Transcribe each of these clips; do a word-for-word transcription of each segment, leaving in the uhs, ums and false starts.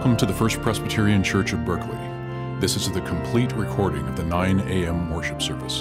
Welcome to the First Presbyterian Church of Berkeley. This is the complete recording of the nine a.m. worship service.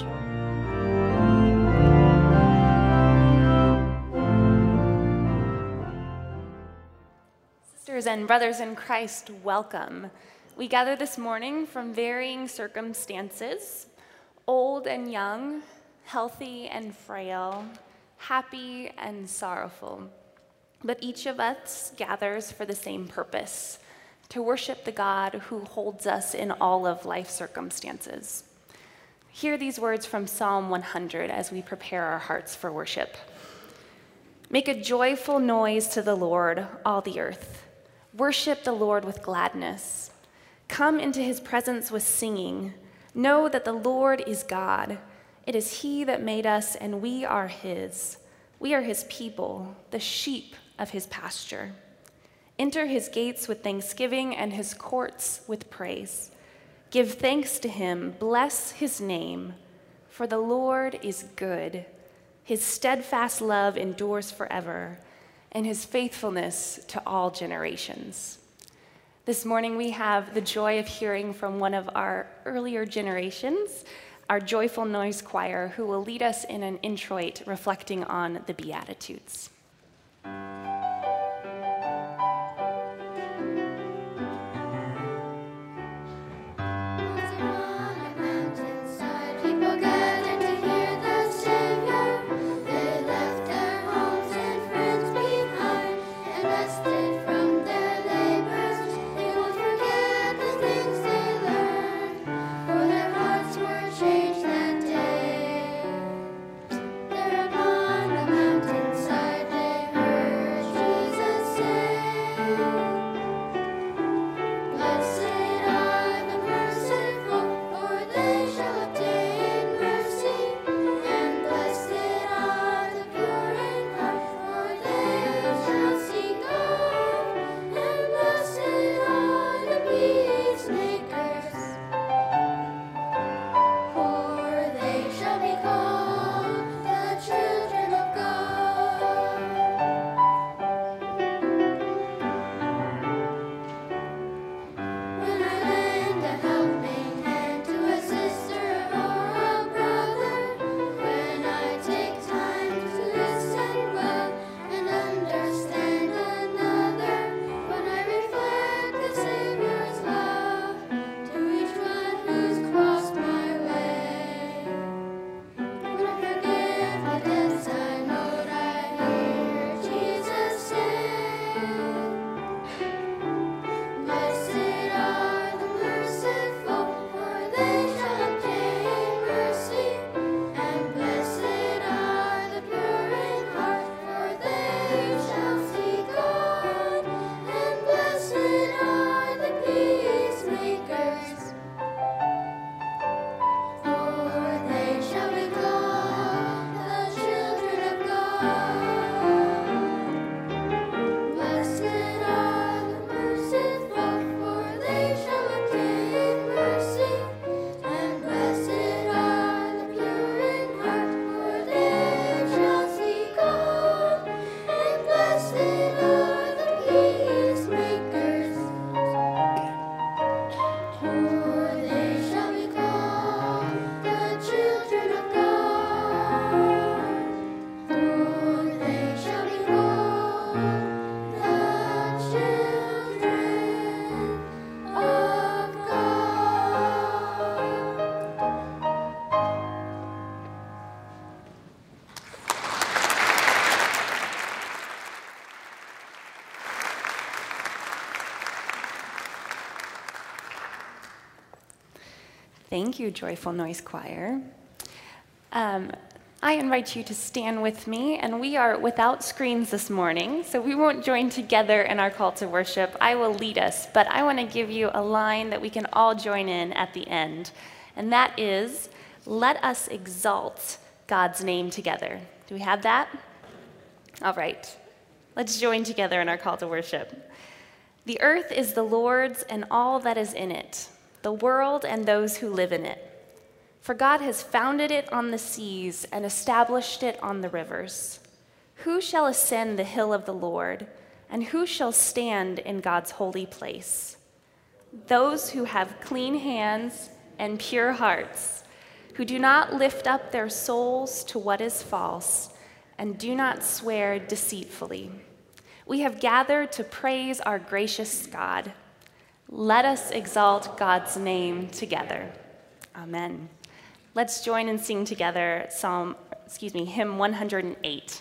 Sisters and brothers in Christ, welcome. We gather this morning from varying circumstances, old and young, healthy and frail, happy and sorrowful. But each of us gathers for the same purpose, to worship the God who holds us in all of life's circumstances. Hear these words from Psalm one hundred as we prepare our hearts for worship. Make a joyful noise to the Lord, all the earth. Worship the Lord with gladness. Come into his presence with singing. Know that the Lord is God. It is he that made us, and we are his. We are his people, the sheep of his pasture. Enter his gates with thanksgiving and his courts with praise. Give thanks to him, bless his name, for the Lord is good. His steadfast love endures forever, and his faithfulness to all generations. This morning we have the joy of hearing from one of our earlier generations, our Joyful Noise Choir, who will lead us in an introit reflecting on the Beatitudes. Thank you, Joyful Noise Choir. Um, I invite you to stand with me, and we are without screens this morning, so we won't join together in our call to worship. I will lead us, but I want to give you a line that we can all join in at the end, and that is, let us exalt God's name together. Do we have that? All right. Let's join together in our call to worship. The earth is the Lord's and all that is in it, the world and those who live in it. For God has founded it on the seas and established it on the rivers. Who shall ascend the hill of the Lord, And who shall stand in God's holy place? Those who have clean hands and pure hearts, who do not lift up their souls to what is false and do not swear deceitfully. We have gathered to praise our gracious God. Let us exalt God's name together. Amen. Let's join and sing together Psalm, excuse me, hymn one hundred eight.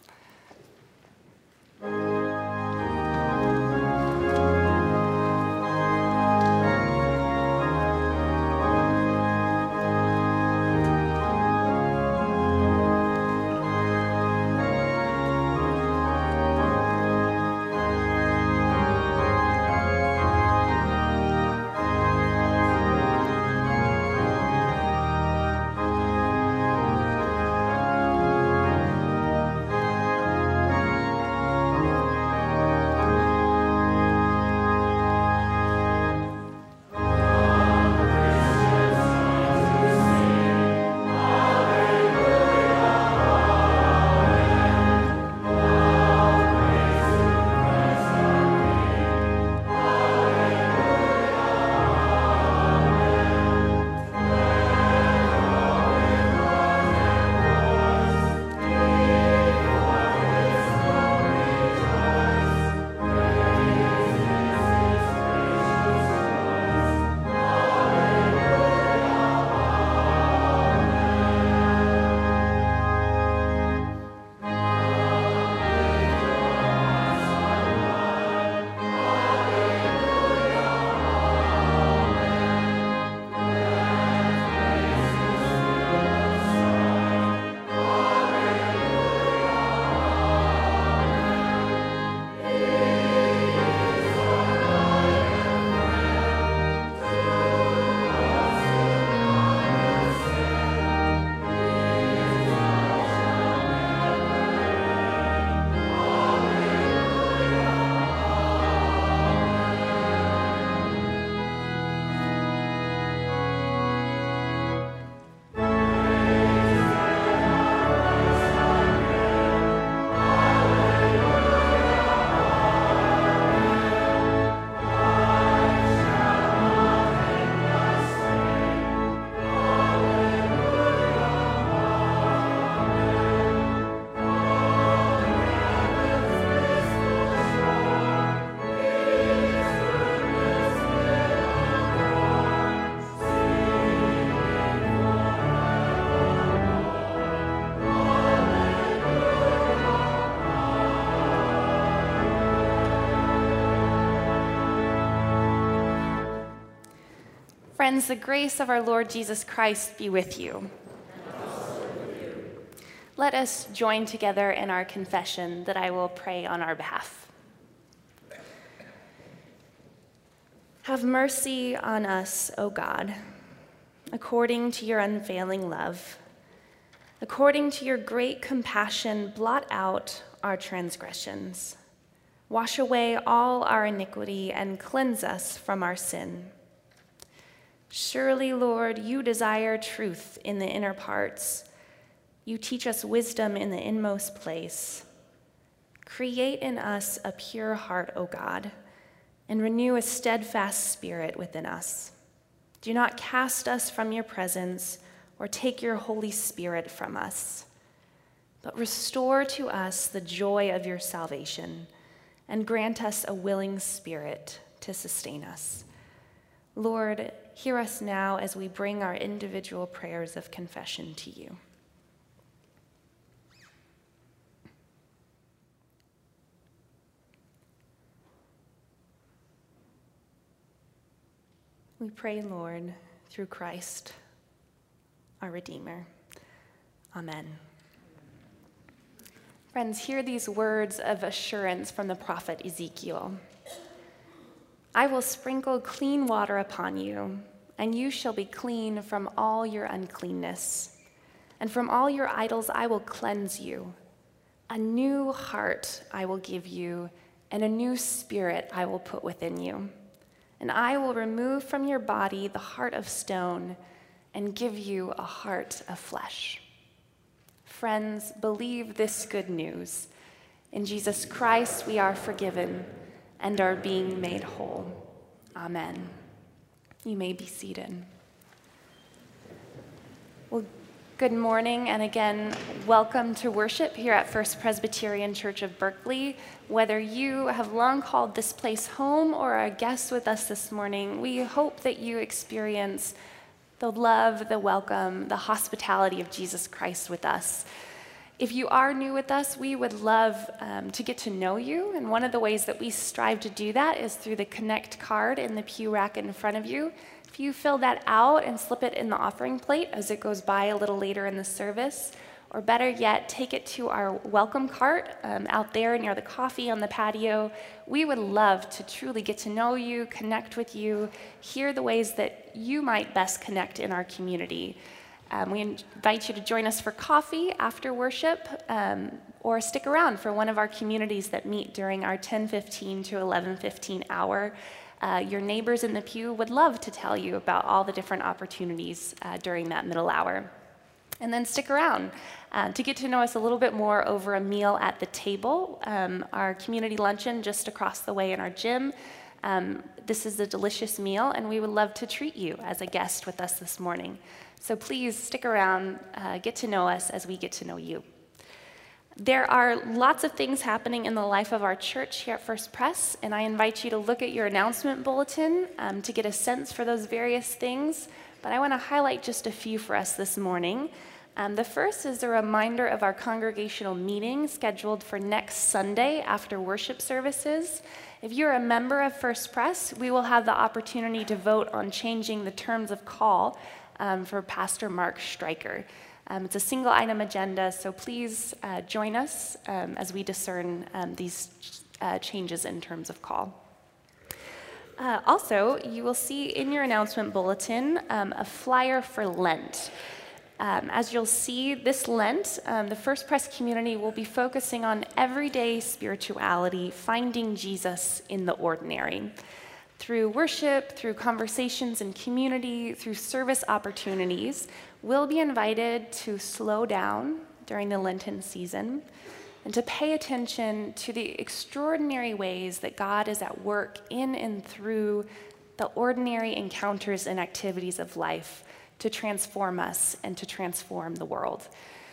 Friends, the grace of our Lord Jesus Christ be with you. Let us join together in our confession that I will pray on our behalf. Have mercy on us, O God, according to your unfailing love. According to your great compassion, blot out our transgressions. Wash away all our iniquity and cleanse us from our sin. Surely, Lord, you desire truth in the inner parts. You teach us wisdom in the inmost place. Create in us a pure heart, O God, and renew a steadfast spirit within us. Do not cast us from your presence or take your Holy Spirit from us, but restore to us the joy of your salvation and grant us a willing spirit to sustain us. Lord, hear us now as we bring our individual prayers of confession to you. We pray, Lord, through Christ, our Redeemer. Amen. Friends, hear these words of assurance from the prophet Ezekiel. I will sprinkle clean water upon you, and you shall be clean from all your uncleanness. And from all your idols I will cleanse you. A new heart I will give you, and a new spirit I will put within you. And I will remove from your body the heart of stone and give you a heart of flesh. Friends, believe this good news. In Jesus Christ, we are forgiven and are being made whole. Amen. You may be seated. Well, good morning, and again, welcome to worship here at First Presbyterian Church of Berkeley. Whether you have long called this place home or are a guest with us this morning, we hope that you experience the love, the welcome, the hospitality of Jesus Christ with us. If you are new with us, we would love um, to get to know you, and one of the ways that we strive to do that is through the Connect card in the pew rack in front of you. If you fill that out and slip it in the offering plate as it goes by a little later in the service, or better yet, take it to our welcome cart um, out there near the coffee on the patio, we would love to truly get to know you, connect with you, hear the ways that you might best connect in our community. Um, we invite you to join us for coffee after worship, um, or stick around for one of our communities that meet during our ten fifteen to eleven fifteen hour. Uh, your neighbors in the pew would love to tell you about all the different opportunities uh, during that middle hour. And then stick around uh, to get to know us a little bit more over a meal at the table. Um, our community luncheon just across the way in our gym. Um, this is a delicious meal, and we would love to treat you as a guest with us this morning. So please stick around, uh, get to know us as we get to know you. There are lots of things happening in the life of our church here at First Pres, and I invite you to look at your announcement bulletin um, to get a sense for those various things. But I want to highlight just a few for us this morning. Um, the first is a reminder of our congregational meeting scheduled for next Sunday after worship services. If you're a member of First Pres, we will have the opportunity to vote on changing the terms of call um, for Pastor Mark Stryker. Um, it's a single item agenda, so please uh, join us um, as we discern um, these uh, changes in terms of call. Uh, also, you will see in your announcement bulletin um, a flyer for Lent. Um, as you'll see, this Lent, um, the First Pres community will be focusing on everyday spirituality, finding Jesus in the ordinary. Through worship, through conversations in community, through service opportunities, we'll be invited to slow down during the Lenten season and to pay attention to the extraordinary ways that God is at work in and through the ordinary encounters and activities of life to transform us and to transform the world.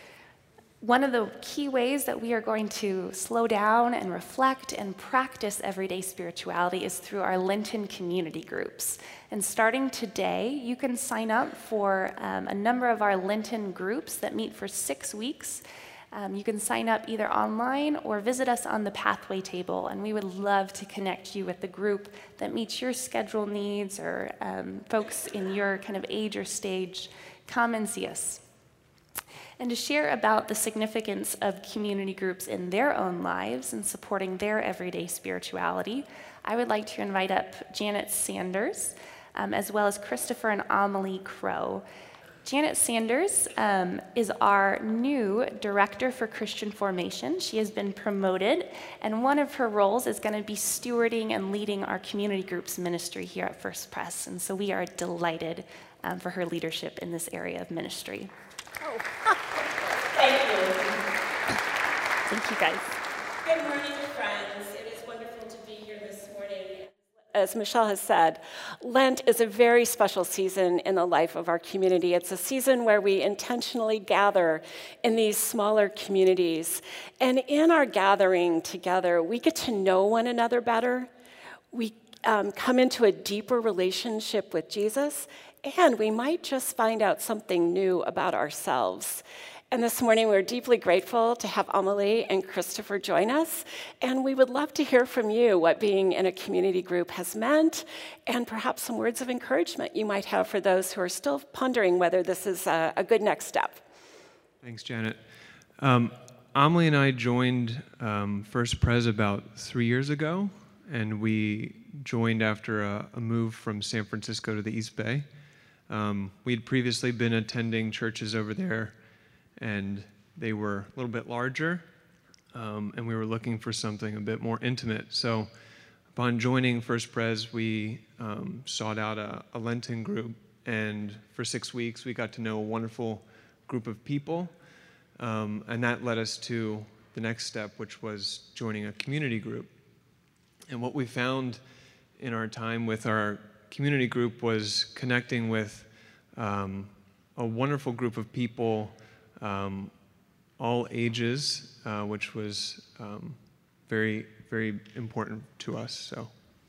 One of the key ways that we are going to slow down and reflect and practice everyday spirituality is through our Lenten community groups. And starting today, you can sign up for um, a number of our Lenten groups that meet for six weeks. Um, you can sign up either online or visit us on the Pathway table, and we would love to connect you with the group that meets your schedule needs, or um, folks in your kind of age or stage. Come and see us. And to share about the significance of community groups in their own lives and supporting their everyday spirituality, I would like to invite up Janet Sanders, um, as well as Christopher and Amelie Crow. Janet Sanders um, is our new Director for Christian Formation. She has been promoted, and one of her roles is going to be stewarding and leading our community groups ministry here at First Pres, and so we are delighted um, for her leadership in this area of ministry. Oh. Thank you. Thank you, guys. Good morning, friends. It is wonderful to be here this morning. As Michelle has said, Lent is a very special season in the life of our community. It's a season where we intentionally gather in these smaller communities. And in our gathering together, we get to know one another better. We um, come into a deeper relationship with Jesus, and we might just find out something new about ourselves. And this morning, we're deeply grateful to have Amelie and Christopher join us, and we would love to hear from you what being in a community group has meant, and perhaps some words of encouragement you might have for those who are still pondering whether this is a, a good next step. Thanks, Janet. Um, Amelie and I joined um, First Pres about three years ago, and we joined after a, a move from San Francisco to the East Bay. Um, we'd previously been attending churches over there, and they were a little bit larger, um, and we were looking for something a bit more intimate. So upon joining First Pres, we um, sought out a, a Lenten group, and for six weeks we got to know a wonderful group of people, um, and that led us to the next step, which was joining a community group. And what we found in our time with our community group was connecting with um, a wonderful group of people, um, all ages, uh, which was um, very, very important to us. So.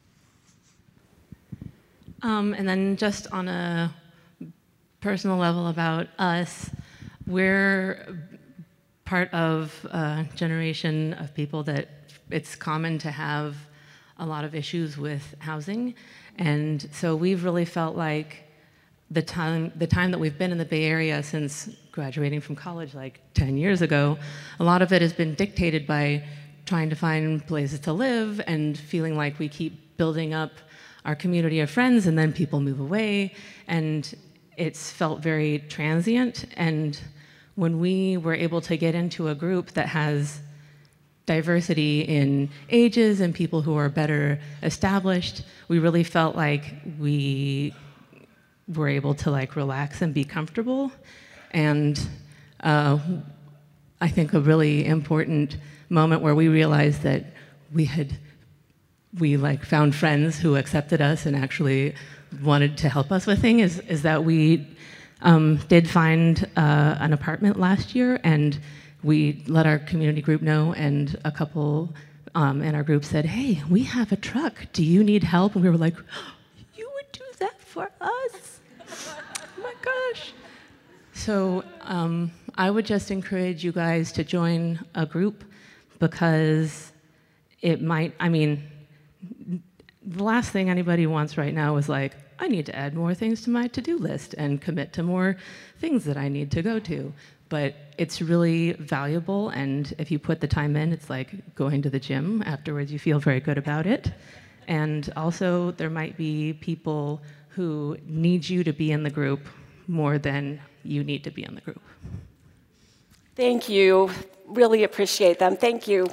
Um, and then just on a personal level about us, we're part of a generation of people that it's common to have a lot of issues with housing. And so we've really felt like the time, the time that we've been in the Bay Area since graduating from college like ten years ago, a lot of it has been dictated by trying to find places to live and feeling like we keep building up our community of friends and then people move away, and it's felt very transient. And when we were able to get into a group that has diversity in ages and people who are better established, we really felt like we were able to like relax and be comfortable. And uh, I think a really important moment where we realized that we had we like found friends who accepted us and actually wanted to help us with things is, is that we um, did find uh, an apartment last year, and we let our community group know, and a couple um, in our group said, hey, we have a truck, do you need help? And we were like, oh, you would do that for us? Oh my gosh. So um, I would just encourage you guys to join a group, because it might, I mean, the last thing anybody wants right now is like, I need to add more things to my to-do list and commit to more things that I need to go to. But it's really valuable, and if you put the time in, it's like going to the gym. Afterwards, you feel very good about it. And also, there might be people who need you to be in the group more than you need to be in the group. Thank you. Really appreciate them. Thank you.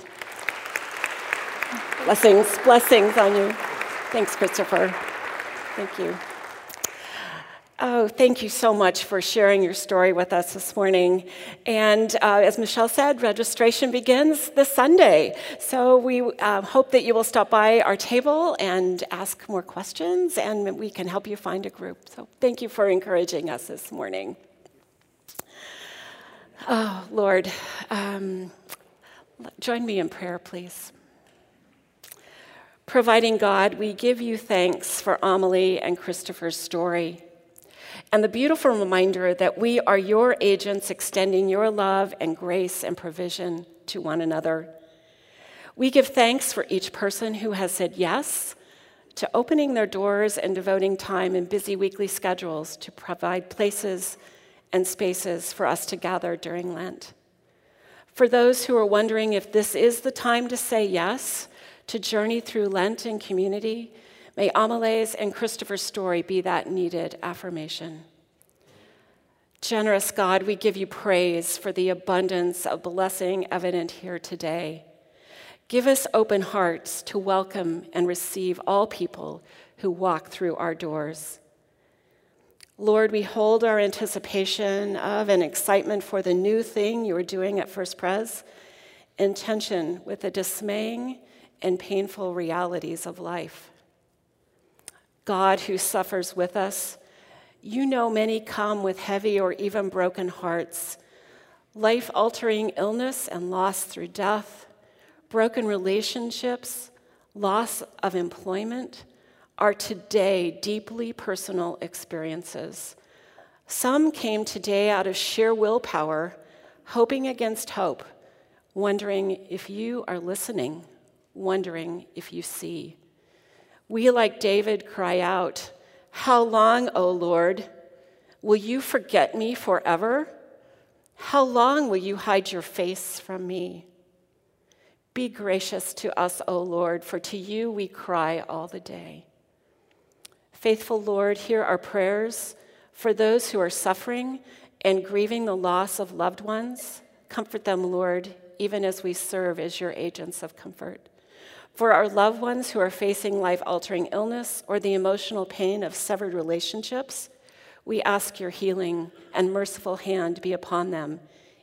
Blessings, blessings on you. Thanks, Christopher. Thank you. Oh, thank you so much for sharing your story with us this morning. And uh, as Michelle said, registration begins this Sunday. So we uh, hope that you will stop by our table and ask more questions, and we can help you find a group. So thank you for encouraging us this morning. Oh, Lord, um, join me in prayer, please. Providing God, we give you thanks for Amelie and Christopher's story, and the beautiful reminder that we are your agents extending your love and grace and provision to one another. We give thanks for each person who has said yes to opening their doors and devoting time in busy weekly schedules to provide places and spaces for us to gather during Lent. For those who are wondering if this is the time to say yes, to journey through Lent in community, may Amelie's and Christopher's story be that needed affirmation. Generous God, we give you praise for the abundance of blessing evident here today. Give us open hearts to welcome and receive all people who walk through our doors. Lord, we hold our anticipation of and excitement for the new thing you are doing at First Pres in tension with the dismaying and painful realities of life. God, who suffers with us, you know many come with heavy or even broken hearts, life-altering illness and loss through death, broken relationships, loss of employment, are today deeply personal experiences. Some came today out of sheer willpower, hoping against hope, wondering if you are listening, wondering if you see. We, like David, cry out, "How long, O Lord? Will you forget me forever? How long will you hide your face from me? Be gracious to us, O Lord, for to you we cry all the day." Faithful Lord, hear our prayers for those who are suffering and grieving the loss of loved ones. Comfort them, Lord, even as we serve as your agents of comfort. For our loved ones who are facing life-altering illness or the emotional pain of severed relationships, we ask your healing and merciful hand be upon them,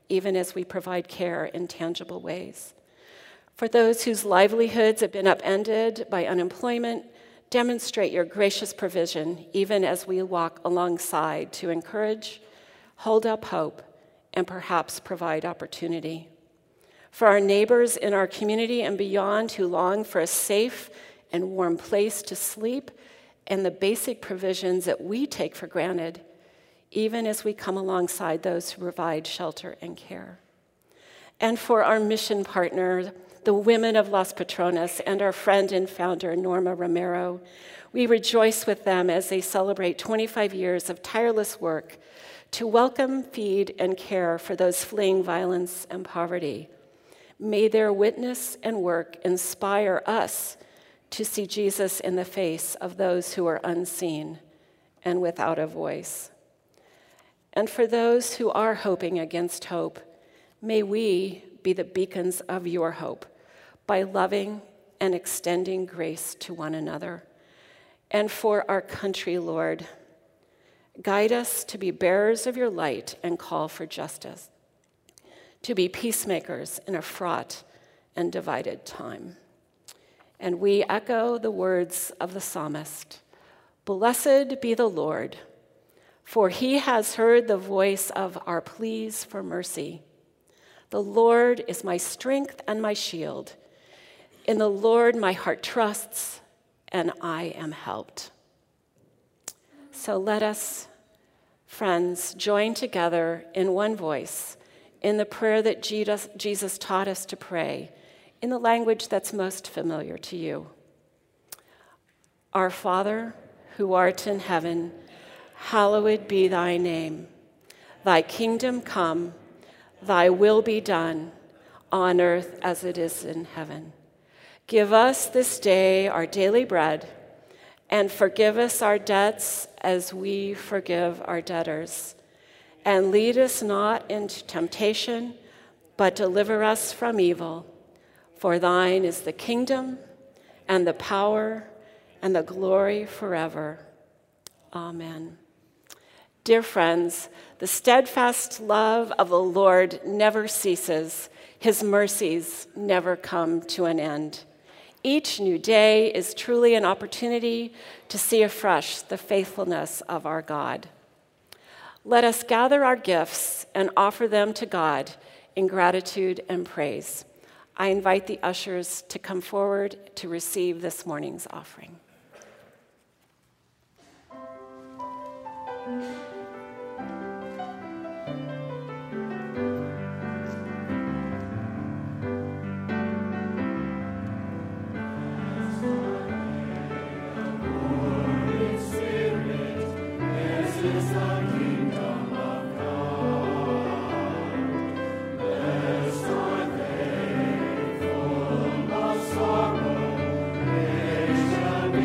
even as we provide care in tangible ways. For those whose livelihoods have been upended by unemployment, demonstrate your gracious provision, even as we walk alongside to encourage, hold up hope, and perhaps provide opportunity. For our neighbors in our community and beyond who long for a safe and warm place to sleep and the basic provisions that we take for granted, even as we come alongside those who provide shelter and care. And for our mission partner, the women of Las Patronas, and our friend and founder, Norma Romero, we rejoice with them as they celebrate twenty-five years of tireless work to welcome, feed, and care for those fleeing violence and poverty. May their witness and work inspire us to see Jesus in the face of those who are unseen and without a voice. And for those who are hoping against hope, may we be the beacons of your hope by loving and extending grace to one another. And for our country, Lord, guide us to be bearers of your light and call for justice, to be peacemakers in a fraught and divided time. And we echo the words of the psalmist, "Blessed be the Lord, for he has heard the voice of our pleas for mercy. The Lord is my strength and my shield. In the Lord my heart trusts, and I am helped." So let us, friends, join together in one voice in the prayer that Jesus, Jesus taught us to pray in the language that's most familiar to you. Our Father, who art in heaven, hallowed be thy name. Thy kingdom come, thy will be done, on earth as it is in heaven. Give us this day our daily bread, and forgive us our debts as we forgive our debtors. And lead us not into temptation, but deliver us from evil. For thine is the kingdom, and the power, and the glory forever. Amen. Dear friends, the steadfast love of the Lord never ceases. His mercies never come to an end. Each new day is truly an opportunity to see afresh the faithfulness of our God. Let us gather our gifts and offer them to God in gratitude and praise. I invite the ushers to come forward to receive this morning's offering. Be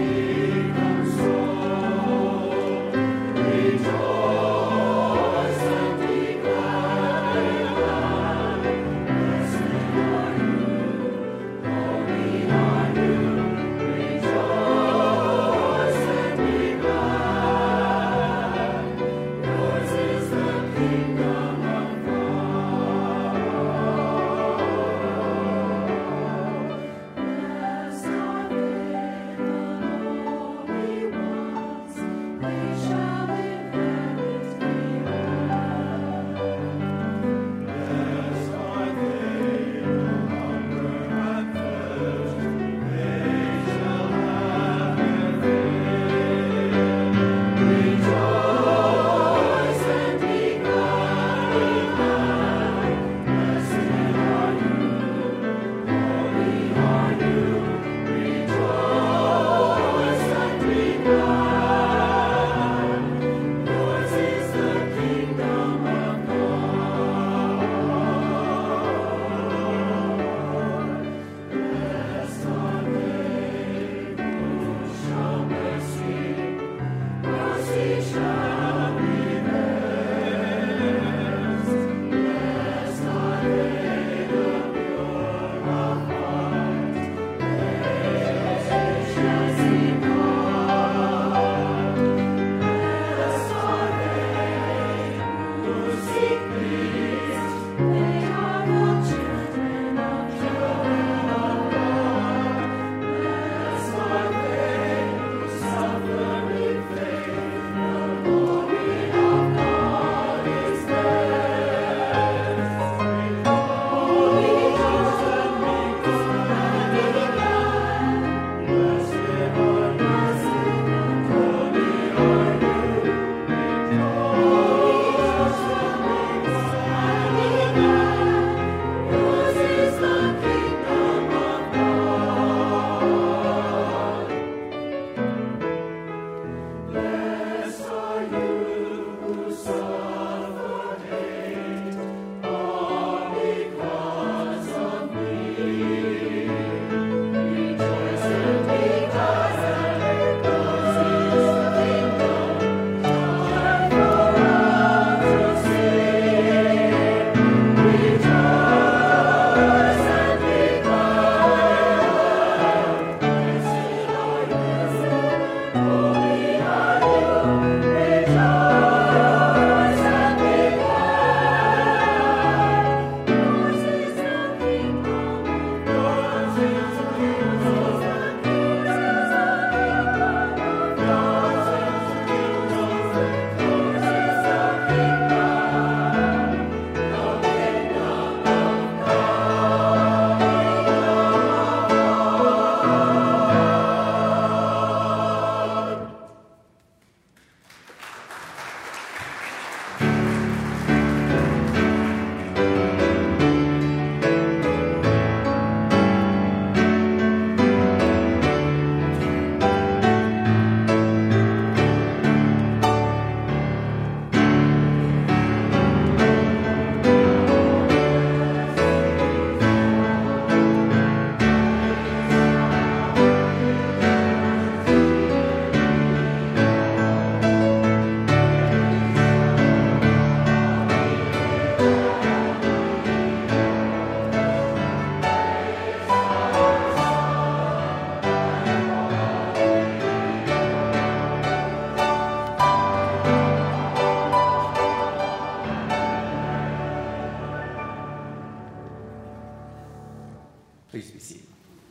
Please be seated.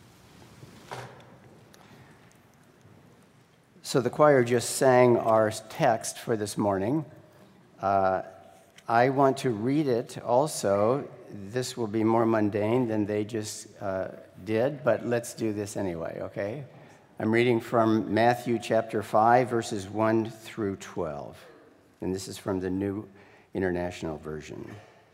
So the choir just sang our text for this morning. Uh, I want to read it also. This will be more mundane than they just uh, did, but let's do this anyway, okay? I'm reading from Matthew chapter five, verses one through twelve. And this is from the New International Version.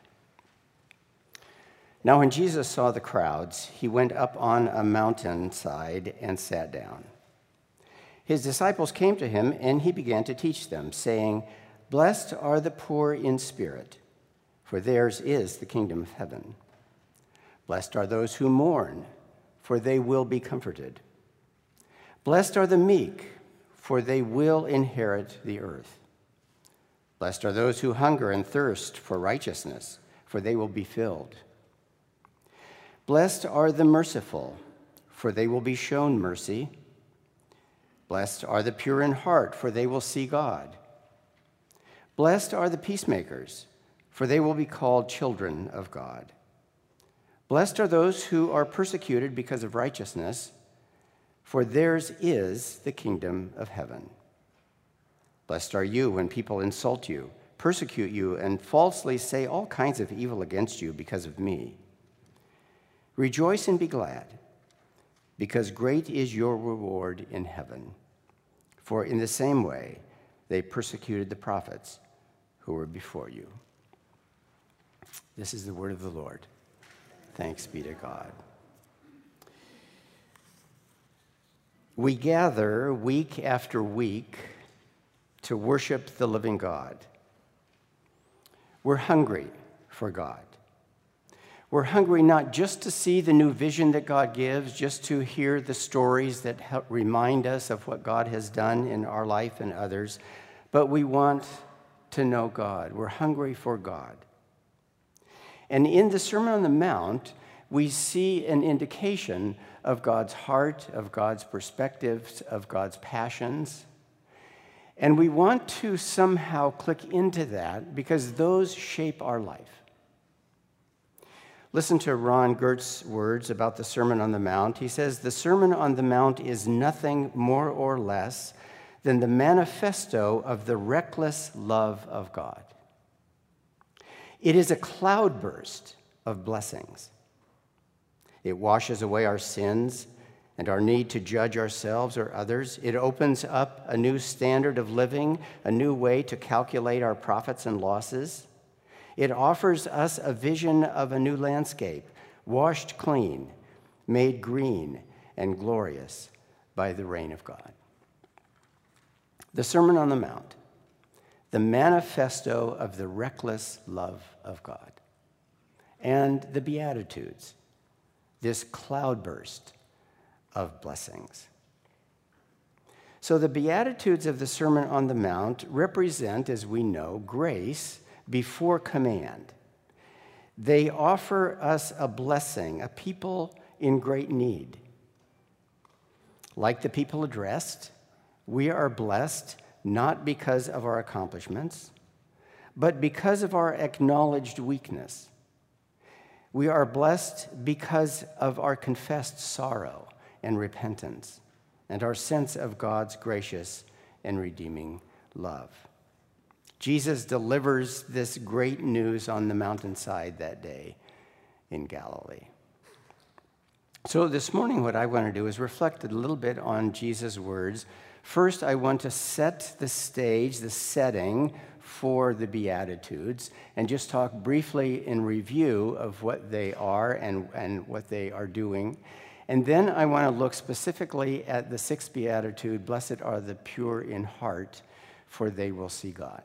Now when Jesus saw the crowds, he went up on a mountainside and sat down. His disciples came to him, and he began to teach them, saying, "Blessed are the poor in spirit, for theirs is the kingdom of heaven. Blessed are those who mourn, for they will be comforted. Blessed are the meek, for they will inherit the earth. Blessed are those who hunger and thirst for righteousness, for they will be filled. Blessed are the merciful, for they will be shown mercy. Blessed are the pure in heart, for they will see God. Blessed are the peacemakers, for they will be called children of God. Blessed are those who are persecuted because of righteousness, for theirs is the kingdom of heaven. Blessed are you when people insult you, persecute you, and falsely say all kinds of evil against you because of me. Rejoice and be glad, because great is your reward in heaven. For in the same way they persecuted the prophets who were before you." This is the word of the Lord. Thanks be to God. We gather week after week to worship the living God. We're hungry for God. We're hungry not just to see the new vision that God gives, just to hear the stories that help remind us of what God has done in our life and others, but we want to know God. We're hungry for God. And in the Sermon on the Mount, we see an indication of God's heart, of God's perspectives, of God's passions. And we want to somehow click into that because those shape our life. Listen to Ron Gertz's words about the Sermon on the Mount. He says, "The Sermon on the Mount is nothing more or less than the manifesto of the reckless love of God. It is a cloudburst of blessings. It washes away our sins and our need to judge ourselves or others. It opens up a new standard of living, a new way to calculate our profits and losses. It offers us a vision of a new landscape, washed clean, made green and glorious by the rain of God." The Sermon on the Mount, the manifesto of the reckless love of God. And the Beatitudes, this cloudburst of blessings. So the Beatitudes of the Sermon on the Mount represent, as we know, grace before command. They offer us a blessing, a people in great need. Like the people addressed, we are blessed not because of our accomplishments, but because of our acknowledged weakness. We are blessed because of our confessed sorrow and repentance and our sense of God's gracious and redeeming love. Jesus delivers this great news on the mountainside that day in Galilee. So this morning, what I want to do is reflect a little bit on Jesus' words. First, I want to set the stage, the setting for the Beatitudes, and just talk briefly in review of what they are and, and what they are doing. And then I want to look specifically at the sixth Beatitude, "Blessed are the pure in heart, for they will see God."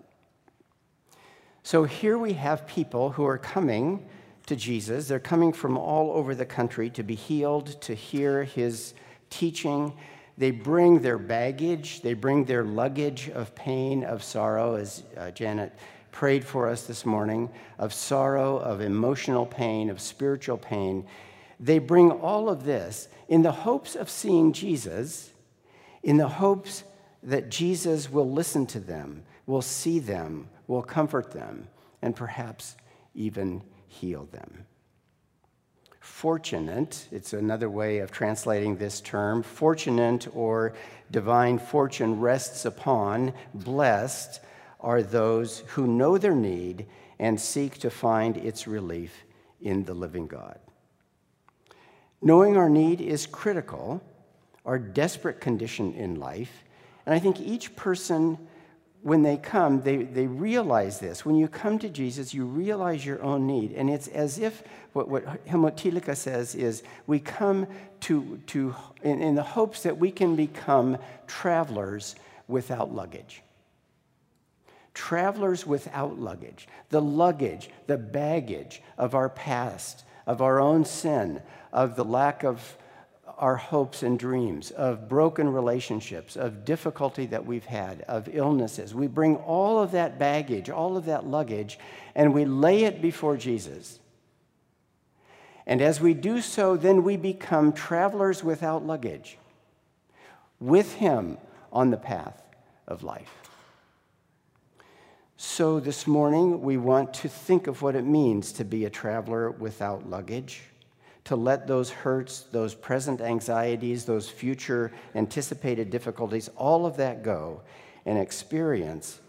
So here we have people who are coming to Jesus. They're coming from all over the country to be healed, to hear his teaching. They bring their baggage. They bring their luggage of pain, of sorrow, as uh, Janet prayed for us this morning, of sorrow, of emotional pain, of spiritual pain. They bring all of this in the hopes of seeing Jesus, in the hopes that Jesus will listen to them, will see them, will comfort them, and perhaps even heal them. fortunate. It's another way of translating this term. Fortunate or divine fortune rests upon, blessed are those who know their need and seek to find its relief in the living God. Knowing our need is critical, our desperate condition in life, and I think each person, when they come, they, they realize this. When you come to Jesus, you realize your own need. And it's as if what, what Helmut Thielicke says is we come to, to in, in the hopes that we can become travelers without luggage. Travelers without luggage. The luggage, the baggage of our past, of our own sin, of the lack of our hopes and dreams, of broken relationships, of difficulty that we've had, of illnesses. We bring all of that baggage, all of that luggage, and we lay it before Jesus. And as we do so, then we become travelers without luggage, with him on the path of life. So this morning, we want to think of what it means to be a traveler without luggage, to let those hurts, those present anxieties, those future anticipated difficulties, all of that go and experience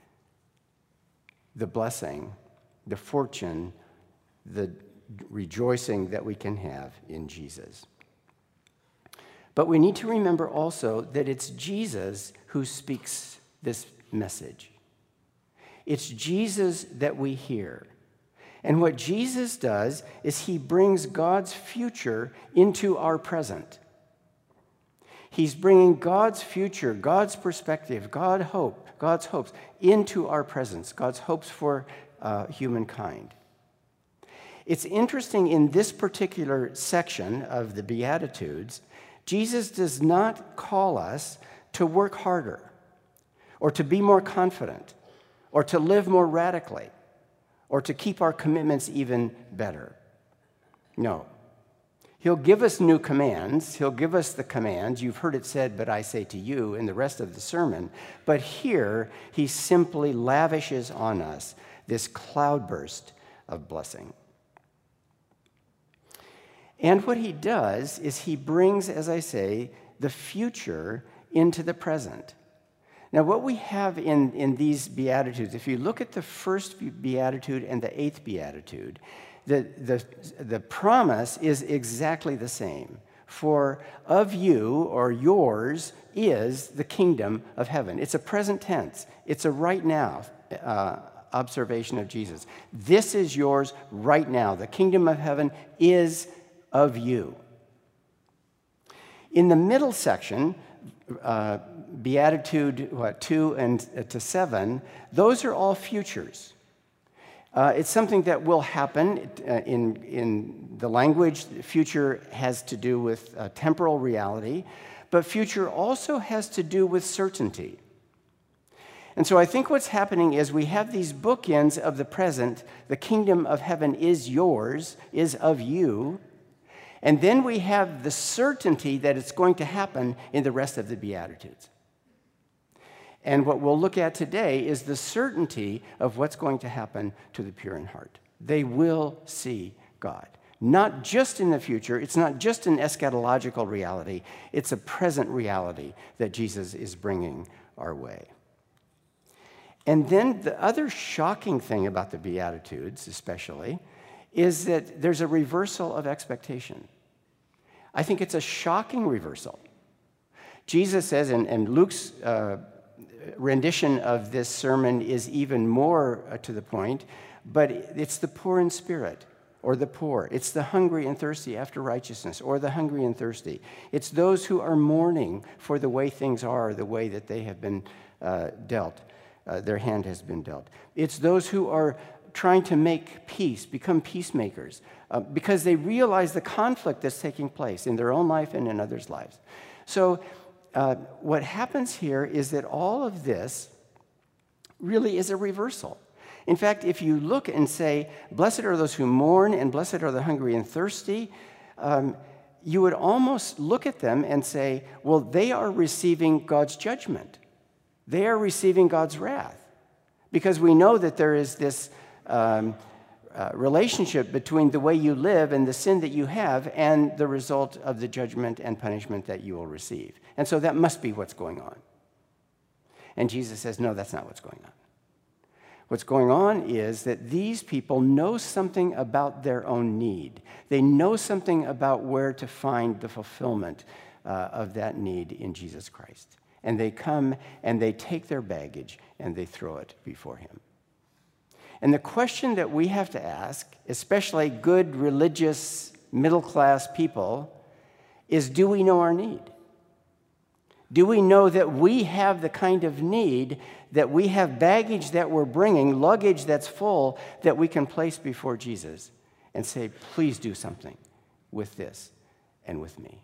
the blessing, the fortune, the rejoicing that we can have in Jesus. But we need to remember also that it's Jesus who speaks this message. It's Jesus that we hear. And what Jesus does is he brings God's future into our present. He's bringing God's future, God's perspective, God hope, God's hopes into our presence, God's hopes for uh, humankind. It's interesting in this particular section of the Beatitudes, Jesus does not call us to work harder or to be more confident or to live more radically, or to keep our commitments even better. No. He'll give us new commands. He'll give us the commands. You've heard it said, but I say to you, in the rest of the sermon. But here, he simply lavishes on us this cloudburst of blessing. And what he does is he brings, as I say, the future into the present. Now, what we have in, in these Beatitudes, if you look at the first Beatitude and the eighth Beatitude, the, the, the promise is exactly the same. For of you, or yours, is the kingdom of heaven. It's a present tense. It's a right now uh, observation of Jesus. This is yours right now. The kingdom of heaven is of you. In the middle section, uh, Beatitude what, two and uh, to seven, those are all futures. Uh, it's something that will happen uh, in, in the language. Future has to do with uh, temporal reality, but future also has to do with certainty. And so I think what's happening is we have these bookends of the present. The kingdom of heaven is yours, is of you. And then we have the certainty that it's going to happen in the rest of the Beatitudes. And what we'll look at today is the certainty of what's going to happen to the pure in heart. They will see God. Not just in the future. It's not just an eschatological reality. It's a present reality that Jesus is bringing our way. And then the other shocking thing about the Beatitudes, especially, is that there's a reversal of expectation. I think it's a shocking reversal. Jesus says, and, and Luke's uh, rendition of this sermon is even more uh, to the point, but it's the poor in spirit, or the poor. It's the hungry and thirsty after righteousness, or the hungry and thirsty. It's those who are mourning for the way things are, the way that they have been uh, dealt, uh, their hand has been dealt. It's those who are trying to make peace, become peacemakers, uh, because they realize the conflict that's taking place in their own life and in others' lives. So uh, what happens here is that all of this really is a reversal. In fact, if you look and say, blessed are those who mourn and blessed are the hungry and thirsty, um, you would almost look at them and say, well, they are receiving God's judgment. They are receiving God's wrath. Because we know that there is this um, uh, relationship between the way you live and the sin that you have and the result of the judgment and punishment that you will receive. And so that must be what's going on. And Jesus says, no, that's not what's going on. What's going on is that these people know something about their own need. They know something about where to find the fulfillment uh, of that need in Jesus Christ. And they come and they take their baggage and they throw it before him. And the question that we have to ask, especially good, religious, middle-class people, is, do we know our need? Do we know that we have the kind of need, that we have baggage that we're bringing, luggage that's full, that we can place before Jesus and say, please do something with this and with me?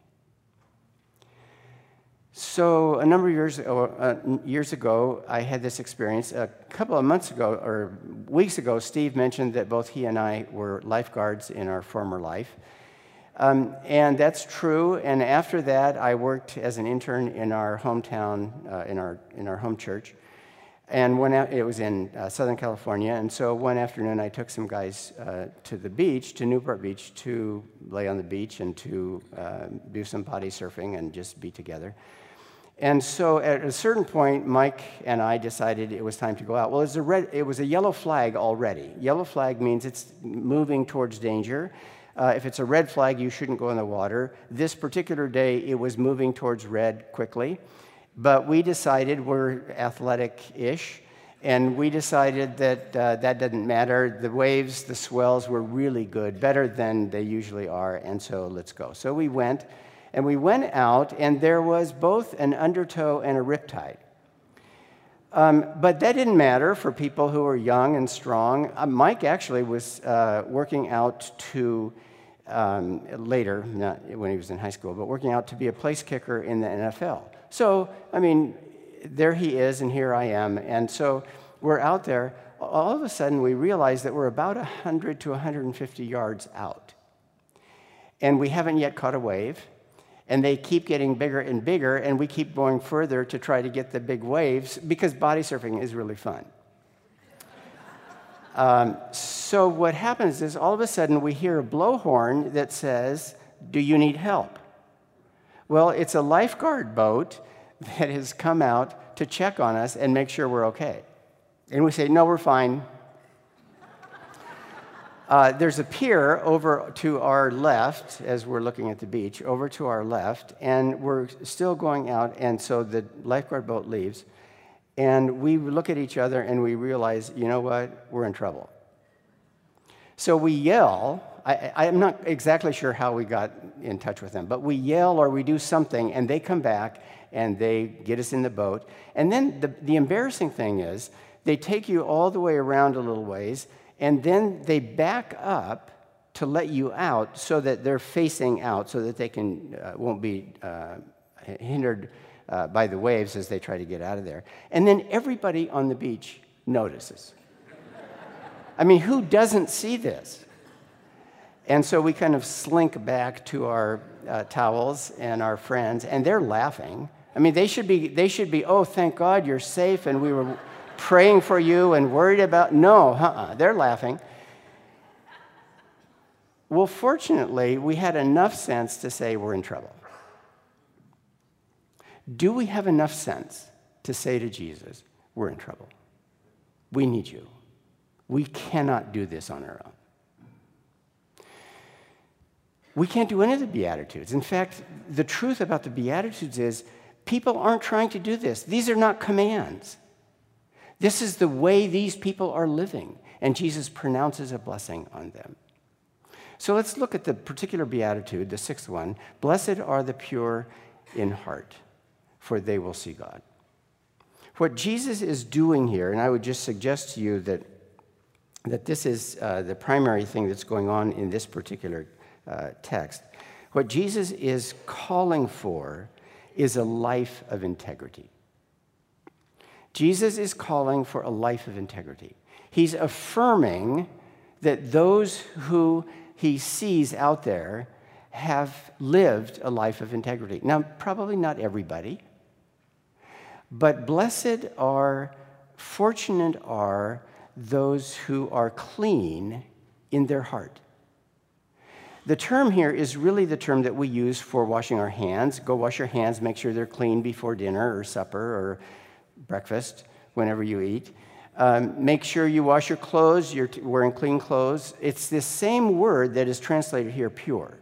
So a number of years ago, uh, years ago, I had this experience. A couple of months ago, or weeks ago, Steve mentioned that both he and I were lifeguards in our former life. Um, and that's true. And after that, I worked as an intern in our hometown, uh, in our in our home church. And when it was in uh, Southern California. And so one afternoon, I took some guys uh, to the beach, to Newport Beach, to lay on the beach and to uh, do some body surfing and just be together. And so at a certain point, Mike and I decided it was time to go out. Well, it was a, red, it was a yellow flag already. Yellow flag means it's moving towards danger. Uh, if it's a red flag, you shouldn't go in the water. This particular day, it was moving towards red quickly. But we decided, we're athletic-ish, and we decided that uh, that didn't matter. The waves, the swells were really good, better than they usually are, and so let's go. So we went, and we went out, and there was both an undertow and a riptide. Um, but that didn't matter for people who were young and strong. Uh, Mike actually was uh, working out to, um, later, not when he was in high school, but working out to be a place kicker in the N F L. So, I mean, there he is, and here I am. And so we're out there. All of a sudden, we realize that we're about one hundred to one hundred fifty yards out. And we haven't yet caught a wave. And they keep getting bigger and bigger, and we keep going further to try to get the big waves, because body surfing is really fun. um, so what happens is, all of a sudden, we hear a blowhorn that says, "Do you need help?" Well, it's a lifeguard boat that has come out to check on us and make sure we're okay. And we say, no, we're fine. Uh, there's a pier over to our left, as we're looking at the beach, over to our left, and we're still going out, and so the lifeguard boat leaves, and we look at each other and we realize, you know what, we're in trouble. So we yell. I, I'm not exactly sure how we got in touch with them, but we yell or we do something, and they come back, and they get us in the boat. And then the, the embarrassing thing is, they take you all the way around a little ways, and then they back up to let you out so that they're facing out, so that they can uh, won't be uh, hindered uh, by the waves as they try to get out of there. And then everybody on the beach notices. I mean, who doesn't see this? And so we kind of slink back to our uh, towels and our friends, and they're laughing. I mean, they should be, they should be, oh, thank God you're safe, and we were praying for you and worried about, no, uh-uh, they're laughing. Well, fortunately, we had enough sense to say we're in trouble. Do we have enough sense to say to Jesus, we're in trouble? We need you. We cannot do this on our own. We can't do any of the Beatitudes. In fact, the truth about the Beatitudes is people aren't trying to do this. These are not commands. This is the way these people are living, and Jesus pronounces a blessing on them. So let's look at the particular Beatitude, the sixth one. Blessed are the pure in heart, for they will see God. What Jesus is doing here, and I would just suggest to you that, that this is uh, the primary thing that's going on in this particular Uh, text. What Jesus is calling for is a life of integrity. Jesus is calling for a life of integrity. He's affirming that those who he sees out there have lived a life of integrity. Now, probably not everybody, but blessed are, fortunate are those who are clean in their heart. The term here is really the term that we use for washing our hands. Go wash your hands, make sure they're clean before dinner or supper or breakfast, whenever you eat. Um, make sure you wash your clothes, you're t- wearing clean clothes. It's this same word that is translated here, pure.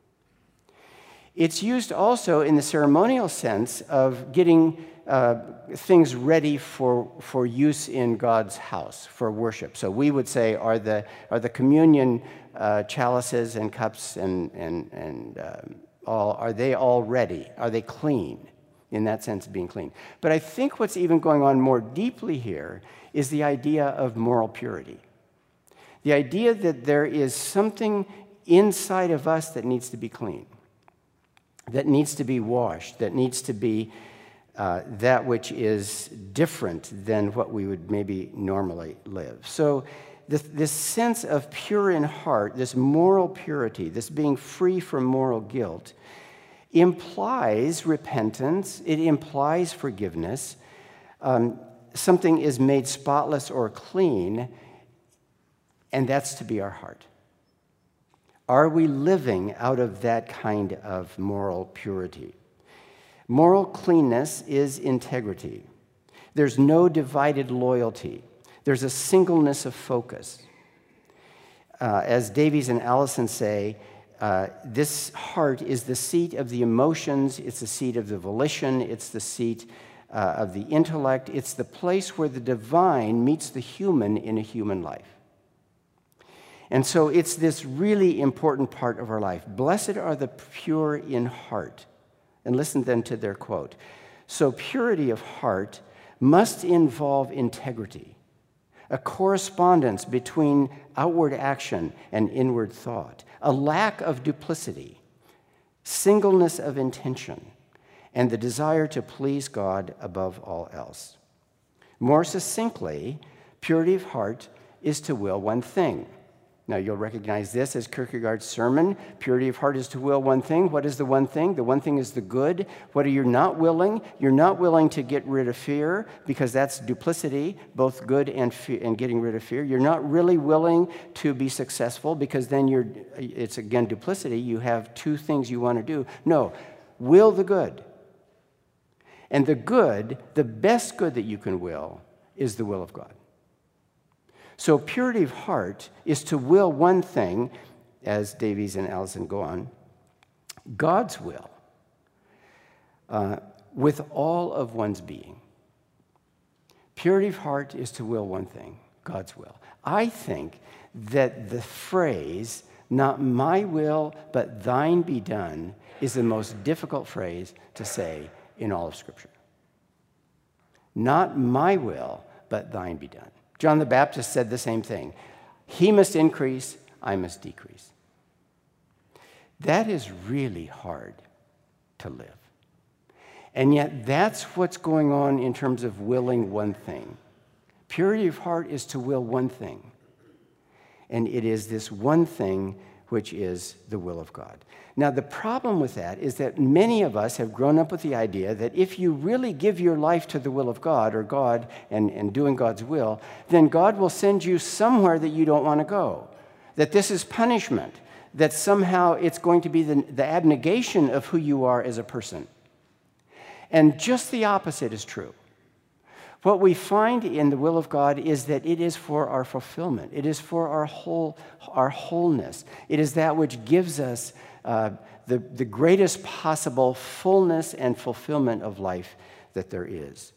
It's used also in the ceremonial sense of getting uh, things ready for, for use in God's house, for worship. So we would say, are the, are the communion uh, chalices and cups and, and, and um, all, are they all ready? Are they clean? In that sense of being clean. But I think what's even going on more deeply here is the idea of moral purity. The idea that there is something inside of us that needs to be clean, that needs to be washed, that needs to be uh, that which is different than what we would maybe normally live. So this, this sense of pure in heart, this moral purity, this being free from moral guilt, implies repentance, it implies forgiveness. Um, something is made spotless or clean, and that's to be our heart. Are we living out of that kind of moral purity? Moral cleanness is integrity. There's no divided loyalty. There's a singleness of focus. Uh, as Davies and Allison say, Uh, this heart is the seat of the emotions, it's the seat of the volition, it's the seat uh, of the intellect, it's the place where the divine meets the human in a human life. And so it's this really important part of our life. Blessed are the pure in heart. And listen then to their quote. So purity of heart must involve integrity, a correspondence between outward action and inward thought, a lack of duplicity, singleness of intention, and the desire to please God above all else. More succinctly, purity of heart is to will one thing. Now, you'll recognize this as Kierkegaard's sermon. Purity of heart is to will one thing. What is the one thing? The one thing is the good. What are you not willing? You're not willing to get rid of fear, because that's duplicity, both good and fe- and getting rid of fear. You're not really willing to be successful, because then you're, it's again duplicity. You have two things you want to do. No, will the good. And the good, the best good that you can will, is the will of God. So purity of heart is to will one thing, as Davies and Allison go on, God's will, uh, with all of one's being. Purity of heart is to will one thing, God's will. I think that the phrase, not my will, but thine be done, is the most difficult phrase to say in all of Scripture. Not my will, but thine be done. John the Baptist said the same thing. He must increase, I must decrease. That is really hard to live. And yet that's what's going on in terms of willing one thing. Purity of heart is to will one thing. And it is this one thing which is the will of God. Now, the problem with that is that many of us have grown up with the idea that if you really give your life to the will of God, or God and, and doing God's will, then God will send you somewhere that you don't want to go. That this is punishment. That somehow it's going to be the, the abnegation of who you are as a person. And just the opposite is true. What we find in the will of God is that it is for our fulfillment. It is for our whole, our wholeness. It is that which gives us uh, the, the greatest possible fullness and fulfillment of life that there is.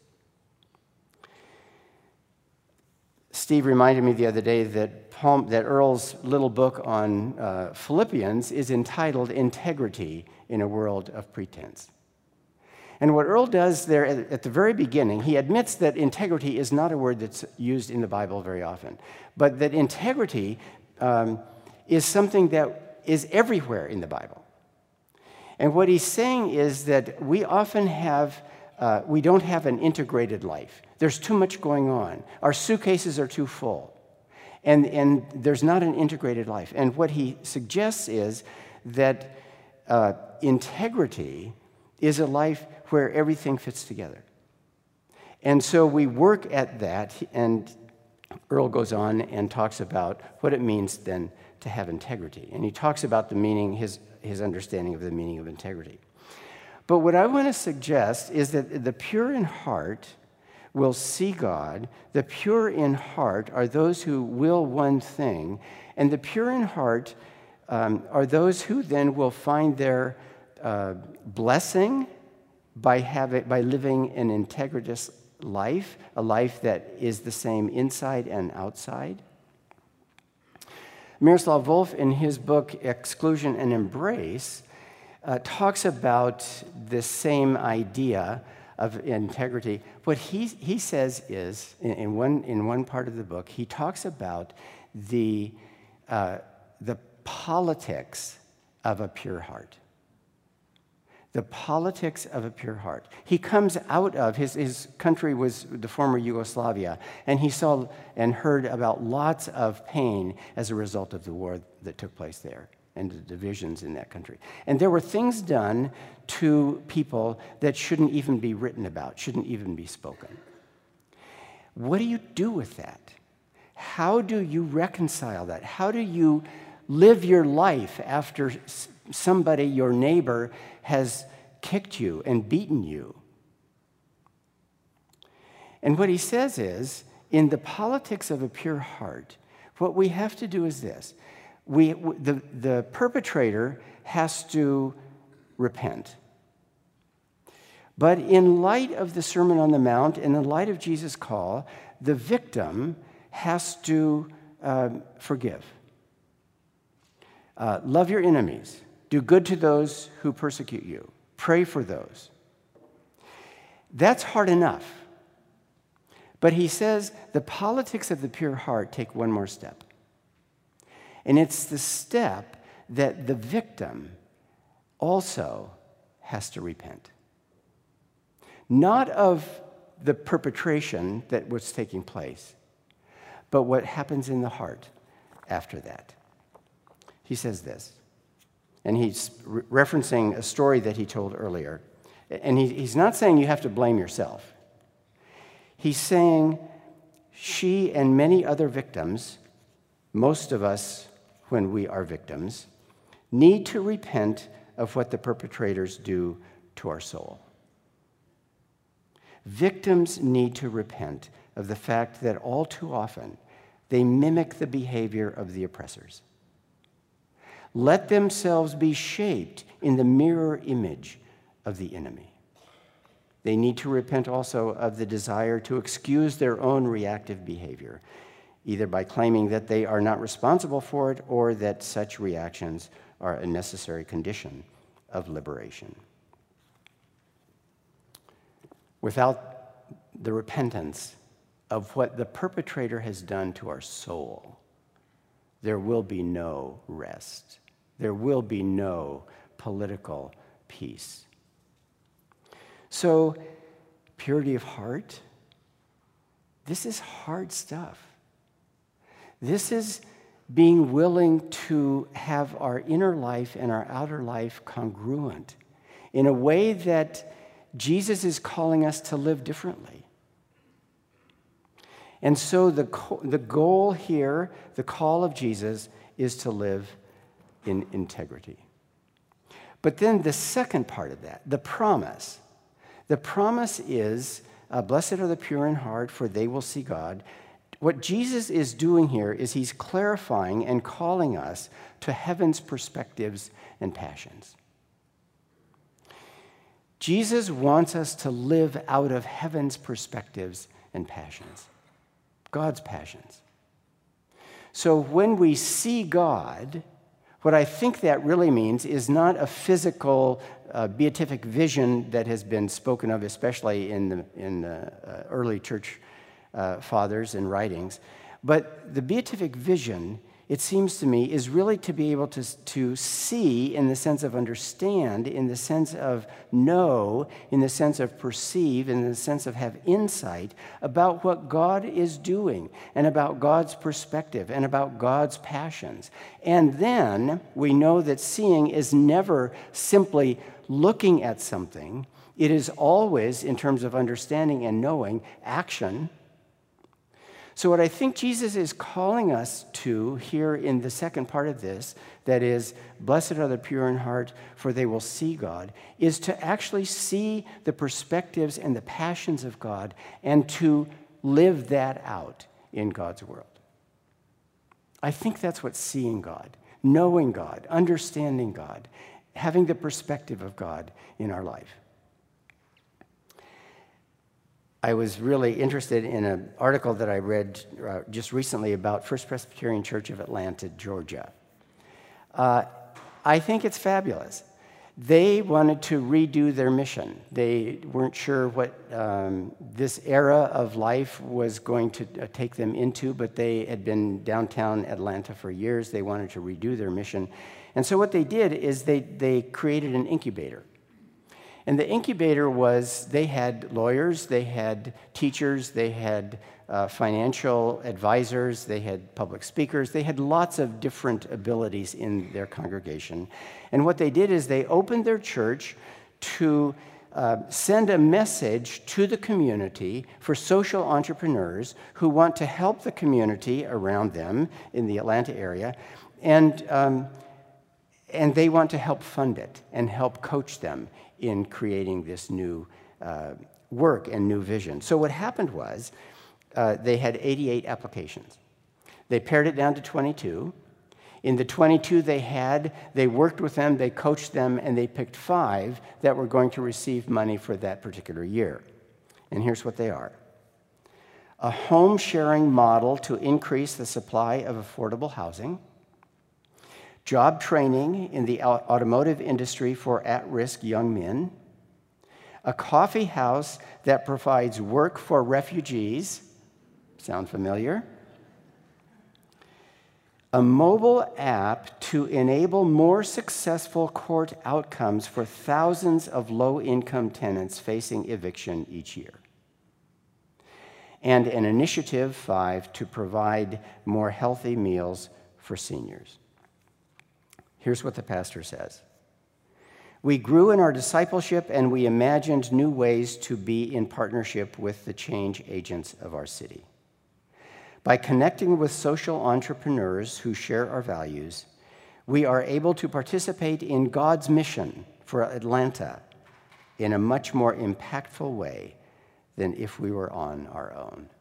Steve reminded me the other day that, Paul, that Earl's little book on uh, Philippians is entitled Integrity in a World of Pretense. And what Earl does there at the very beginning, he admits that integrity is not a word that's used in the Bible very often, but that integrity um, is something that is everywhere in the Bible. And what he's saying is that we often have, uh, we don't have an integrated life. There's too much going on. Our suitcases are too full. And, and there's not an integrated life. And what he suggests is that uh, integrity is a life where everything fits together. And so we work at that, and Earl goes on and talks about what it means then to have integrity. And he talks about the meaning, his, his understanding of the meaning of integrity. But what I want to suggest is that the pure in heart will see God. The pure in heart are those who will one thing. And the pure in heart um, are those who then will find their uh, blessing by, having, by living an integritous life, a life that is the same inside and outside. Miroslav Volf, in his book Exclusion and Embrace, uh, talks about this same idea of integrity. What he, he says is, in, in, one, in one part of the book, he talks about the, uh, the politics of a pure heart. The politics of a pure heart. He comes out of, his, his country was the former Yugoslavia, and he saw and heard about lots of pain as a result of the war that took place there and the divisions in that country. And there were things done to people that shouldn't even be written about, shouldn't even be spoken. What do you do with that? How do you reconcile that? How do you live your life after somebody, your neighbor, has kicked you and beaten you? And what he says is, in the politics of a pure heart, what we have to do is this. We, the, the perpetrator has to repent. But in light of the Sermon on the Mount, and in light of Jesus' call, the victim has to uh, forgive. Uh, love your enemies. Do good to those who persecute you. Pray for those. That's hard enough. But he says the politics of the pure heart take one more step. And it's the step that the victim also has to repent. Not of the perpetration that was taking place, but what happens in the heart after that. He says this, and he's re- referencing a story that he told earlier. And he, he's not saying you have to blame yourself. He's saying she and many other victims, most of us when we are victims, need to repent of what the perpetrators do to our soul. Victims need to repent of the fact that all too often they mimic the behavior of the oppressors. Let themselves be shaped in the mirror image of the enemy. They need to repent also of the desire to excuse their own reactive behavior, either by claiming that they are not responsible for it or that such reactions are a necessary condition of liberation. Without the repentance of what the perpetrator has done to our soul, there will be no rest. There will be no political peace. So, purity of heart, this is hard stuff. This is being willing to have our inner life and our outer life congruent in a way that Jesus is calling us to live differently. And so the, the goal here, the call of Jesus, is to live in integrity. But then the second part of that, the promise. The promise is, uh, blessed are the pure in heart, for they will see God. What Jesus is doing here is he's clarifying and calling us to heaven's perspectives and passions. Jesus wants us to live out of heaven's perspectives and passions. God's passions. So when we see God, what I think that really means is not a physical uh, beatific vision that has been spoken of, especially in the, in the uh, early church uh, fathers and writings, but the beatific vision, it seems to me, is really to be able to, to see in the sense of understand, in the sense of know, in the sense of perceive, in the sense of have insight about what God is doing and about God's perspective and about God's passions. And then we know that seeing is never simply looking at something. It is always, in terms of understanding and knowing, action. So what I think Jesus is calling us to here in the second part of this, that is, blessed are the pure in heart, for they will see God, is to actually see the perspectives and the passions of God and to live that out in God's world. I think that's what seeing God, knowing God, understanding God, having the perspective of God in our life. I was really interested in an article that I read uh, just recently about First Presbyterian Church of Atlanta, Georgia. Uh, I think it's fabulous. They wanted to redo their mission. They weren't sure what um, this era of life was going to uh, take them into, but they had been downtown Atlanta for years. They wanted to redo their mission. And so what they did is they, they created an incubator. And the incubator was, they had lawyers, they had teachers, they had uh, financial advisors, they had public speakers, they had lots of different abilities in their congregation. And what they did is they opened their church to uh, send a message to the community for social entrepreneurs who want to help the community around them in the Atlanta area. And, um, and they want to help fund it and help coach them in creating this new uh, work and new vision. So what happened was uh, they had eighty-eight applications. They pared it down to twenty-two. In the twenty-two they had, they worked with them, they coached them, and they picked five that were going to receive money for that particular year. And here's what they are. A home-sharing model to increase the supply of affordable housing, job training in the automotive industry for at-risk young men, a coffee house that provides work for refugees, sound familiar? A mobile app to enable more successful court outcomes for thousands of low-income tenants facing eviction each year, and an initiative, five, to provide more healthy meals for seniors. Here's what the pastor says. We grew in our discipleship and we imagined new ways to be in partnership with the change agents of our city. By connecting with social entrepreneurs who share our values, we are able to participate in God's mission for Atlanta in a much more impactful way than if we were on our own.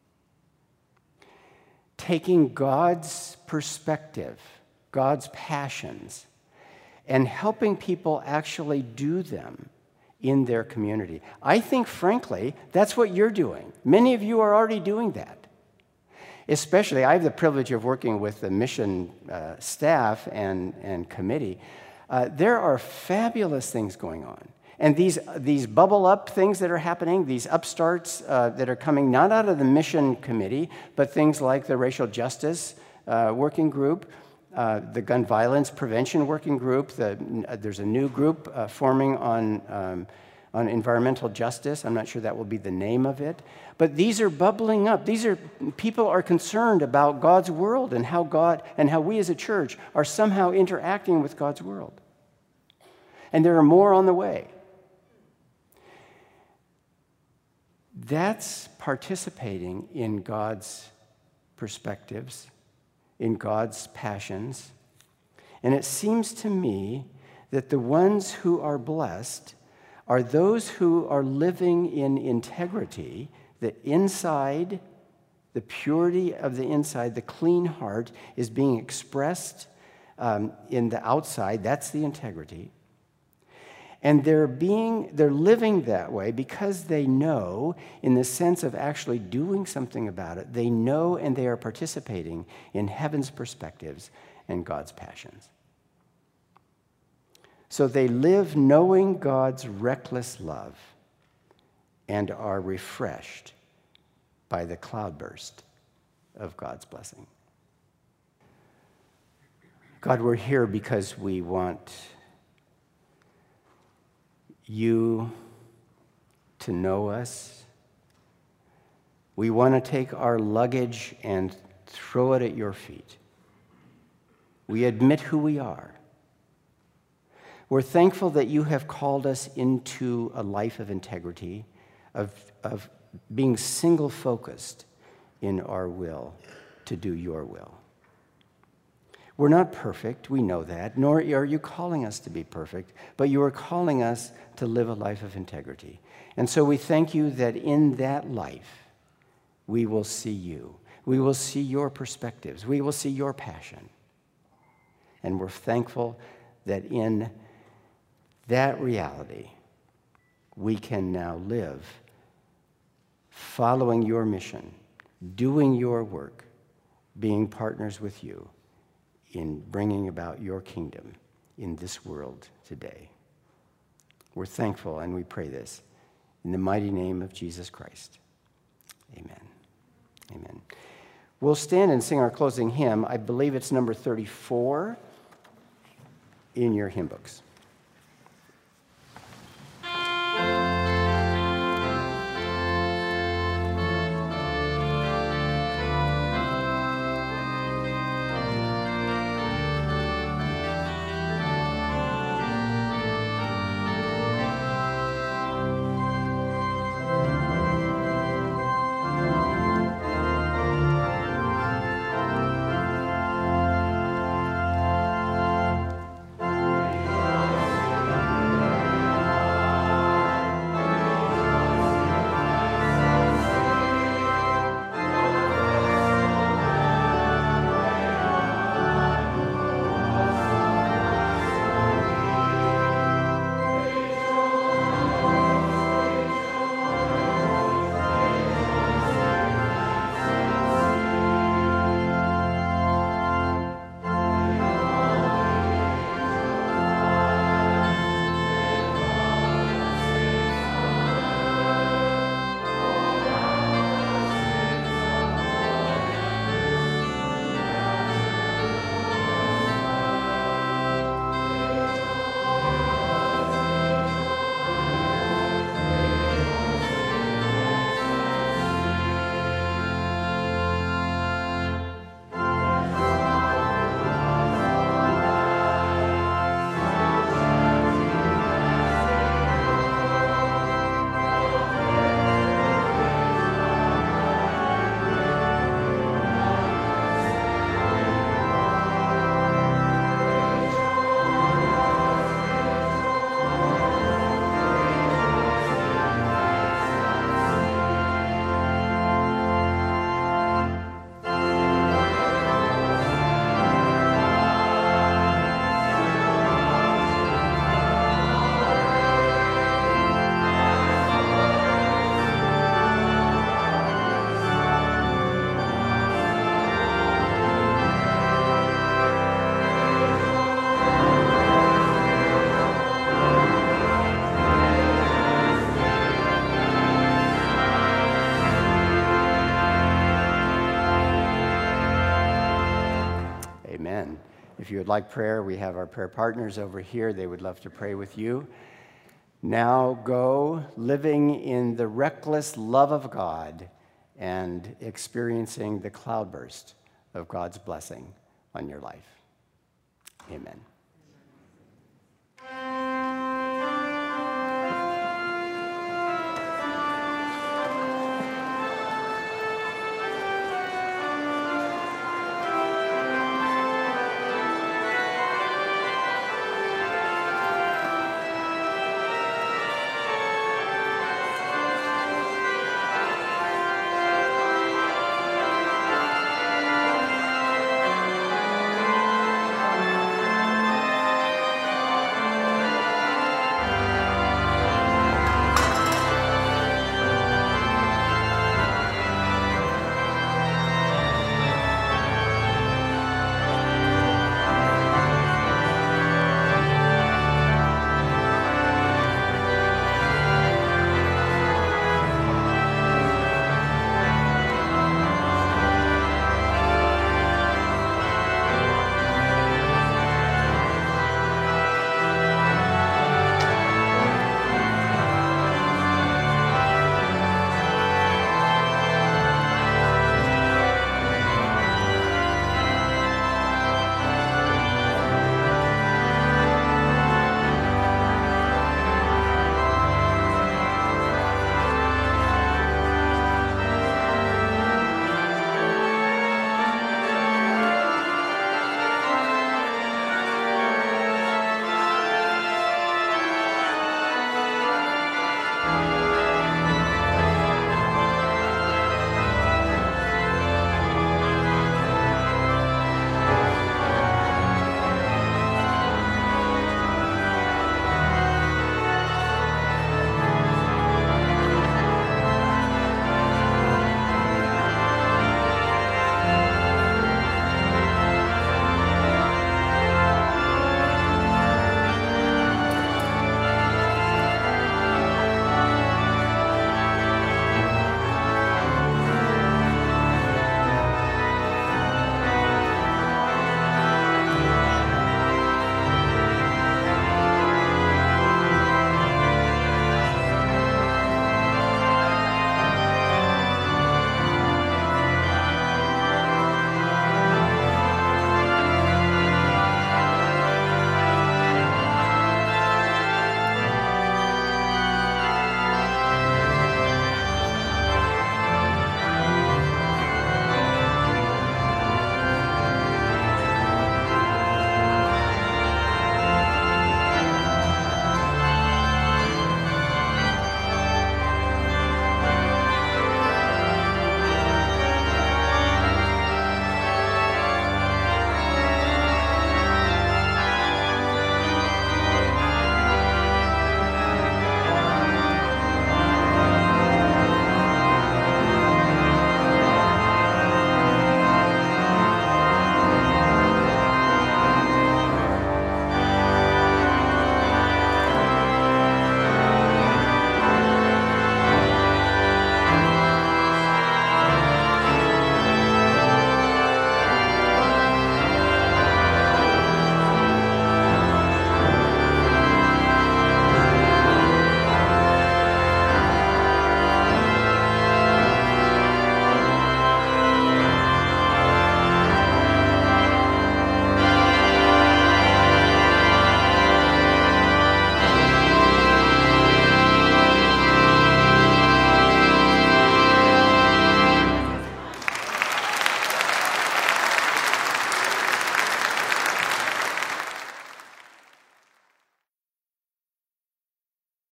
Taking God's perspective, God's passions, and helping people actually do them in their community. I think, frankly, that's what you're doing. Many of you are already doing that. Especially, I have the privilege of working with the mission uh, staff and, and committee. Uh, there are fabulous things going on. And these, these bubble up things that are happening, these upstarts uh, that are coming not out of the mission committee, but things like the racial justice uh, working group, Uh, the gun violence prevention working group. The, uh, there's a new group uh, forming on, um, on environmental justice. I'm not sure that will be the name of it. But these are bubbling up. These are, people are concerned about God's world and how God, and how we as a church are somehow interacting with God's world. And there are more on the way. That's participating in God's perspectives, in God's passions. And it seems to me that the ones who are blessed are those who are living in integrity, that inside, the purity of the inside, the clean heart is being expressed um, in the outside. That's the integrity. And they're being, they're living that way because they know, in the sense of actually doing something about it, they know and they are participating in heaven's perspectives and God's passions. So they live knowing God's reckless love and are refreshed by the cloudburst of God's blessing. God, we're here because we want you to know us. We want to take our luggage and throw it at your feet. We admit who we are. We're thankful that you have called us into a life of integrity, of, of being single-focused in our will to do your will. We're not perfect, we know that, nor are you calling us to be perfect, but you are calling us to live a life of integrity. And so we thank you that in that life, we will see you. We will see your perspectives. We will see your passion. And we're thankful that in that reality, we can now live following your mission, doing your work, being partners with you in bringing about your kingdom in this world today. We're thankful and we pray this in the mighty name of Jesus Christ. Amen. Amen. We'll stand and sing our closing hymn. I believe it's number thirty-four in your hymn books. If you would like prayer, we have our prayer partners over here. They would love to pray with you. Now go living in the reckless love of God and experiencing the cloudburst of God's blessing on your life. Amen.